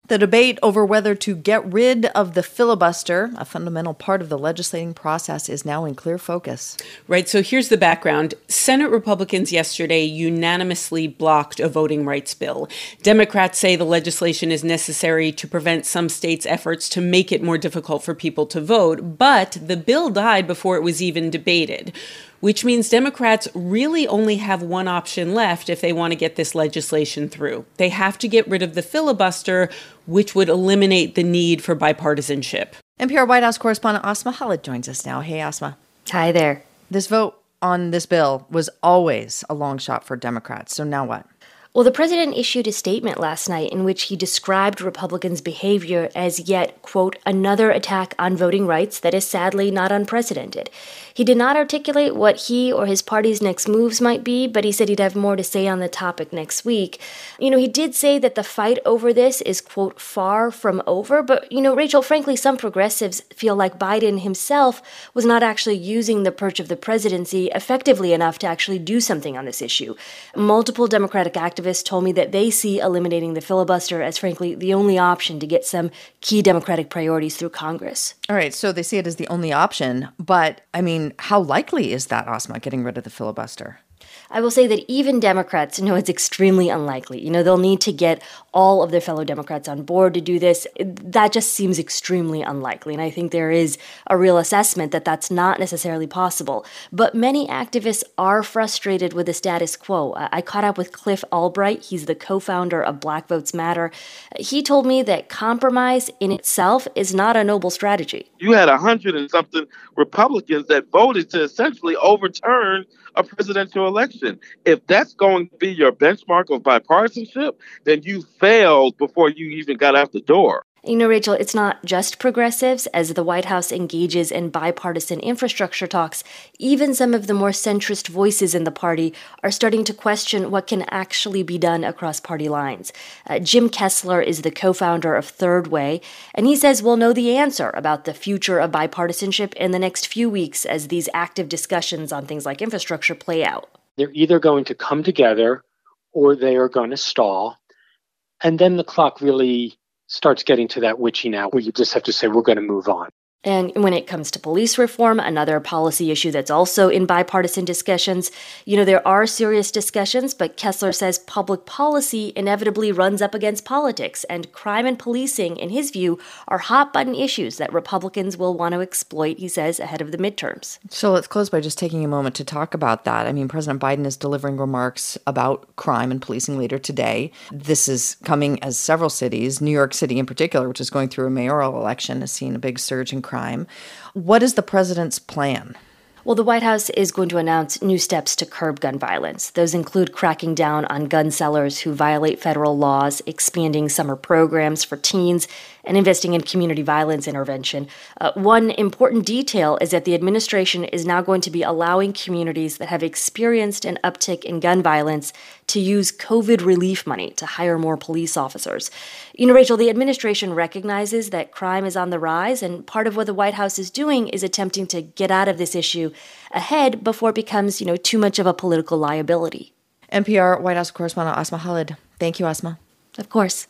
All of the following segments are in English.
The debate over whether to get rid of the filibuster, a fundamental part of the legislating process, is now in clear focus. Right. So here's the background. Senate Republicans yesterday unanimously blocked a voting rights bill. Democrats say the legislation is necessary to prevent some states' efforts to make it more difficult for people to vote. But the bill died before it was even debated, which means Democrats really only have one option left if they want to get this legislation through. They have to get rid of the filibuster, which would eliminate the need for bipartisanship. NPR White House correspondent Asma Khalid joins us now. Hey, Asma. Hi there. This vote on this bill was always a long shot for Democrats. So now what? Well, the president issued a statement last night in which he described Republicans' behavior as yet, quote, another attack on voting rights that is sadly not unprecedented. He did not articulate what he or his party's next moves might be, but he said he'd have more to say on the topic next week. He did say that the fight over this is, quote, far from over. But, Rachel, frankly, some progressives feel like Biden himself was not actually using the perch of the presidency effectively enough to actually do something on this issue. Multiple Democratic activists told me that they see eliminating the filibuster as, frankly, the only option to get some key Democratic priorities through Congress. All right, so they see it as the only option. But, how likely is that, Asma, getting rid of the filibuster? I will say that even Democrats know it's extremely unlikely. They'll need to get all of their fellow Democrats on board to do this. That just seems extremely unlikely. And I think there is a real assessment that that's not necessarily possible. But many activists are frustrated with the status quo. I caught up with Cliff Albright. He's the co-founder of Black Votes Matter. He told me that compromise in itself is not a noble strategy. You had 100 and something Republicans that voted to essentially overturn a presidential election. If that's going to be your benchmark of bipartisanship, then you failed before you even got out the door. Rachel, it's not just progressives. As the White House engages in bipartisan infrastructure talks, even some of the more centrist voices in the party are starting to question what can actually be done across party lines. Jim Kessler is the co-founder of Third Way, and he says we'll know the answer about the future of bipartisanship in the next few weeks as these active discussions on things like infrastructure play out. They're either going to come together or they are going to stall. And then the clock really starts getting to that witchy now where you just have to say, we're going to move on. And when it comes to police reform, another policy issue that's also in bipartisan discussions, there are serious discussions, but Kessler says public policy inevitably runs up against politics, and crime and policing, in his view, are hot-button issues that Republicans will want to exploit, he says, ahead of the midterms. So let's close by just taking a moment to talk about that. President Biden is delivering remarks about crime and policing later today. This is coming as several cities, New York City in particular, which is going through a mayoral election, has seen a big surge in crime. What is the president's plan? Well, the White House is going to announce new steps to curb gun violence. Those include cracking down on gun sellers who violate federal laws, expanding summer programs for teens, and investing in community violence intervention. One important detail is that the administration is now going to be allowing communities that have experienced an uptick in gun violence to use COVID relief money to hire more police officers. Rachel, the administration recognizes that crime is on the rise, and part of what the White House is doing is attempting to get out of this issue ahead before it becomes, too much of a political liability. NPR White House correspondent Asma Khalid. Thank you, Asma. Of course.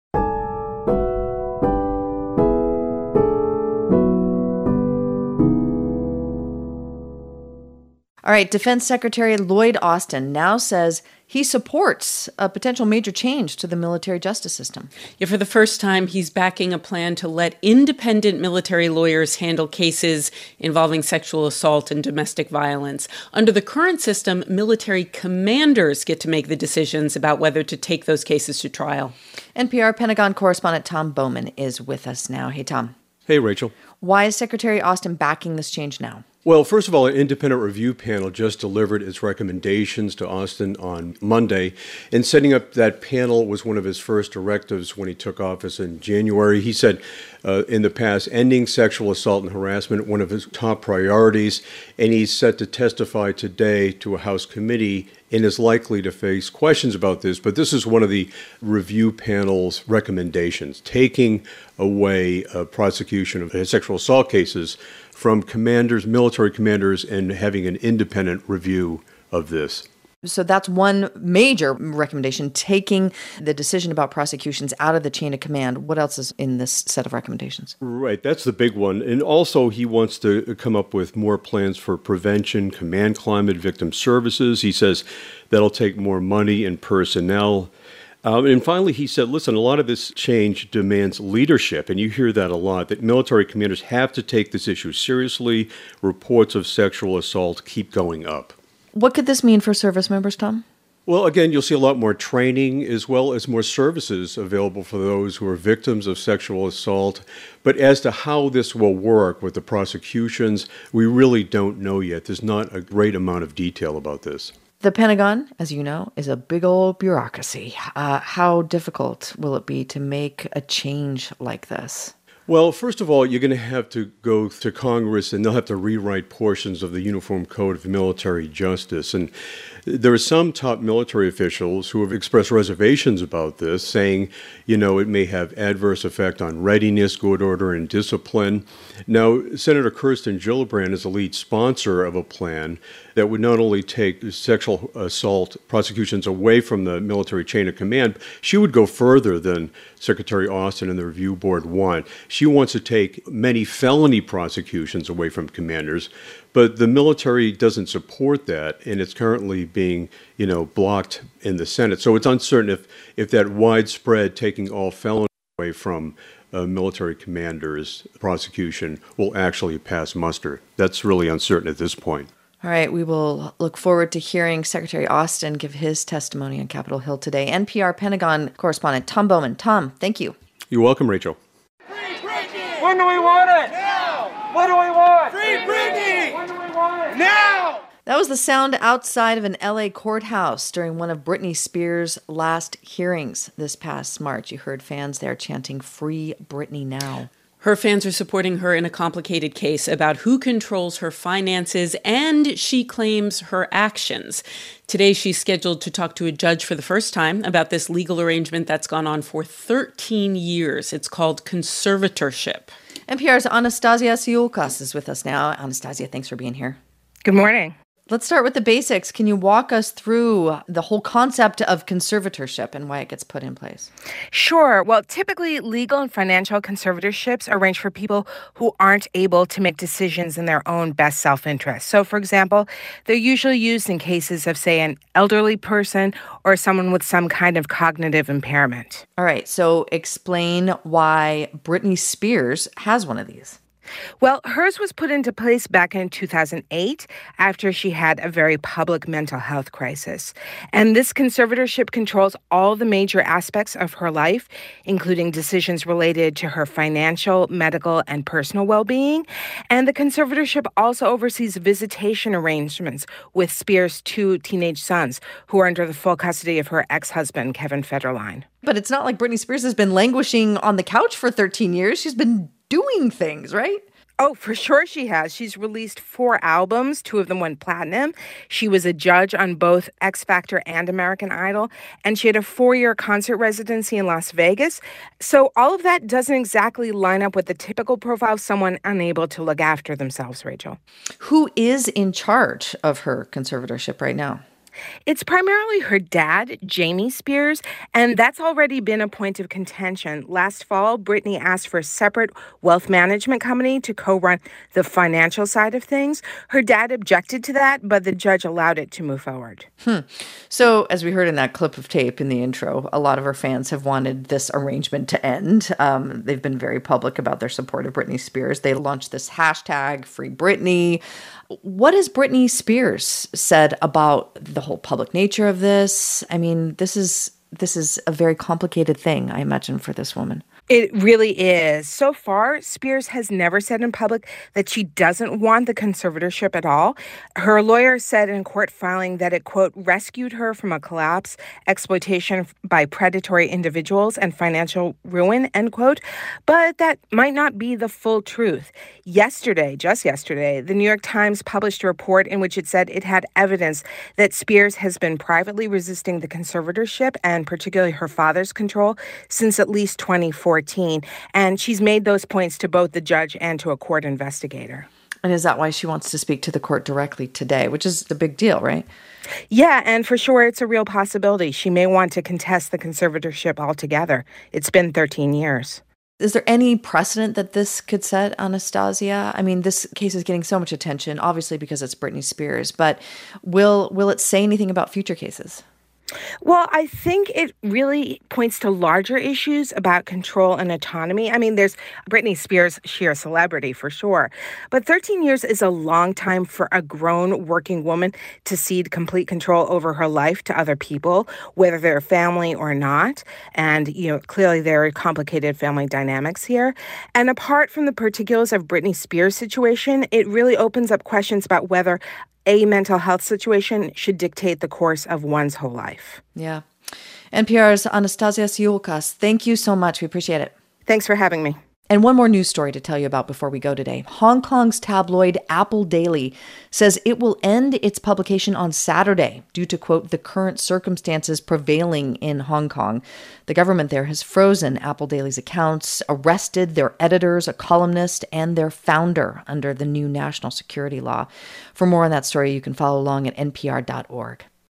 All right, Defense Secretary Lloyd Austin now says he supports a potential major change to the military justice system. Yeah, for the first time, he's backing a plan to let independent military lawyers handle cases involving sexual assault and domestic violence. Under the current system, military commanders get to make the decisions about whether to take those cases to trial. NPR Pentagon correspondent Tom Bowman is with us now. Hey, Tom. Hey, Rachel. Why is Secretary Austin backing this change now? Well, first of all, an independent review panel just delivered its recommendations to Austin on Monday. And setting up that panel was one of his first directives when he took office in January. He said in the past, ending sexual assault and harassment, one of his top priorities. And he's set to testify today to a House committee and is likely to face questions about this. But this is one of the review panel's recommendations, taking away prosecution of sexual assault cases from commanders, military commanders, and having an independent review of this. So that's one major recommendation, taking the decision about prosecutions out of the chain of command. What else is in this set of recommendations? Right, that's the big one. And also he wants to come up with more plans for prevention, command climate, victim services. He says that'll take more money and personnel. And finally, he said, listen, a lot of this change demands leadership, and you hear that a lot, that military commanders have to take this issue seriously. Reports of sexual assault keep going up. What could this mean for service members, Tom? Well, again, you'll see a lot more training as well as more services available for those who are victims of sexual assault. But as to how this will work with the prosecutions, we really don't know yet. There's not a great amount of detail about this. The Pentagon, as you know, is a big old bureaucracy. How difficult will it be to make a change like this? Well, first of all, you're going to have to go to Congress and they'll have to rewrite portions of the Uniform Code of Military Justice. And there are some top military officials who have expressed reservations about this, saying, it may have adverse effect on readiness, good order, and discipline. Now, Senator Kirsten Gillibrand is the lead sponsor of a plan that would not only take sexual assault prosecutions away from the military chain of command, she would go further than Secretary Austin and the review board want. She wants to take many felony prosecutions away from commanders, but the military doesn't support that, and it's currently being, blocked in the Senate. So it's uncertain if that widespread taking all felonies away from military commanders' prosecution will actually pass muster. That's really uncertain at this point. All right, we will look forward to hearing Secretary Austin give his testimony on Capitol Hill today. NPR Pentagon correspondent Tom Bowman. Tom, thank you. You're welcome, Rachel. Free Britney! When do we want it? Now! What do we want? Free Britney! When do we want it? Now! That was the sound outside of an LA courthouse during one of Britney Spears' last hearings this past March. You heard fans there chanting, "Free Britney now." Her fans are supporting her in a complicated case about who controls her finances and, she claims, her actions. Today, she's scheduled to talk to a judge for the first time about this legal arrangement that's gone on for 13 years. It's called conservatorship. NPR's Anastasia Siulkas is with us now. Anastasia, thanks for being here. Good morning. Let's start with the basics. Can you walk us through the whole concept of conservatorship and why it gets put in place? Sure. Well, typically legal and financial conservatorships arrange for people who aren't able to make decisions in their own best self-interest. So, for example, they're usually used in cases of, say, an elderly person or someone with some kind of cognitive impairment. All right. So explain why Britney Spears has one of these. Well, hers was put into place back in 2008 after she had a very public mental health crisis. And this conservatorship controls all the major aspects of her life, including decisions related to her financial, medical, and personal well-being. And the conservatorship also oversees visitation arrangements with Spears' 2 teenage sons, who are under the full custody of her ex-husband, Kevin Federline. But it's not like Britney Spears has been languishing on the couch for 13 years. She's been doing things, right? Oh, for sure she has. She's released 4 albums. 2 of them went platinum. She was a judge on both X Factor and American Idol. And she had a 4-year concert residency in Las Vegas. So all of that doesn't exactly line up with the typical profile of someone unable to look after themselves, Rachel. Who is in charge of her conservatorship right now? It's primarily her dad, Jamie Spears, and that's already been a point of contention. Last fall, Britney asked for a separate wealth management company to co-run the financial side of things. Her dad objected to that, but the judge allowed it to move forward. So, as we heard in that clip of tape in the intro, a lot of her fans have wanted this arrangement to end. They've been very public about their support of Britney Spears. They launched this hashtag, Free Britney. What has Britney Spears said about the whole public nature of this? I mean, this is a very complicated thing, I imagine, for this woman. It really is. So far, Spears has never said in public that she doesn't want the conservatorship at all. Her lawyer said in court filing that it, quote, rescued her from a collapse, exploitation by predatory individuals, and financial ruin, end quote. But that might not be the full truth. Just yesterday, the New York Times published a report in which it said it had evidence that Spears has been privately resisting the conservatorship, and particularly her father's control, since at least 2014. And she's made those points to both the judge and to a court investigator. And is that why she wants to speak to the court directly today, which is the big deal, right? Yeah, and for sure, it's a real possibility. She may want to contest the conservatorship altogether. It's been 13 years. Is there any precedent that this could set, Anastasia? I mean, this case is getting so much attention, obviously because it's Britney Spears, but will it say anything about future cases? Well, I think it really points to larger issues about control and autonomy. I mean, there's Britney Spears' sheer celebrity for sure, but 13 years is a long time for a grown working woman to cede complete control over her life to other people, whether they're family or not. And, clearly there are complicated family dynamics here. And apart from the particulars of Britney Spears' situation, it really opens up questions about whether a mental health situation should dictate the course of one's whole life. Yeah. NPR's Anastasia Siulkas, thank you so much. We appreciate it. Thanks for having me. And one more news story to tell you about before we go today. Hong Kong's tabloid Apple Daily says it will end its publication on Saturday due to, quote, the current circumstances prevailing in Hong Kong. The government there has frozen Apple Daily's accounts, arrested their editors, a columnist, and their founder under the new national security law. For more on that story, you can follow along at npr.org.